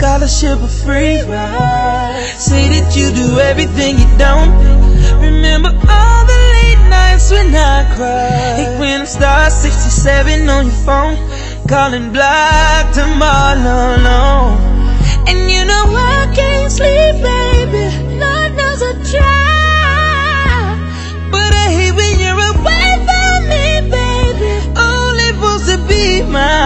scholarship, a free ride. Say that you do everything you don't. Remember all the late nights when I cried. Hate when I'm star 67 on your phone, calling block tomorrow long. And you know I can't sleep, baby. Lord knows I try, but I hate when you're away from me, baby. Only supposed to be mine.